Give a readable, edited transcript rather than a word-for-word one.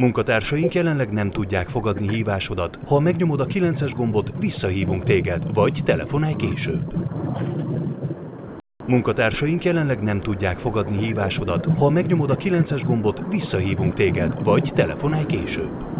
Munkatársaink jelenleg nem tudják fogadni hívásodat. Ha megnyomod a 9-es gombot, visszahívunk téged, vagy telefonálj később. Munkatársaink jelenleg nem tudják fogadni hívásodat. Ha megnyomod a 9-es gombot, visszahívunk téged, vagy telefonálj később.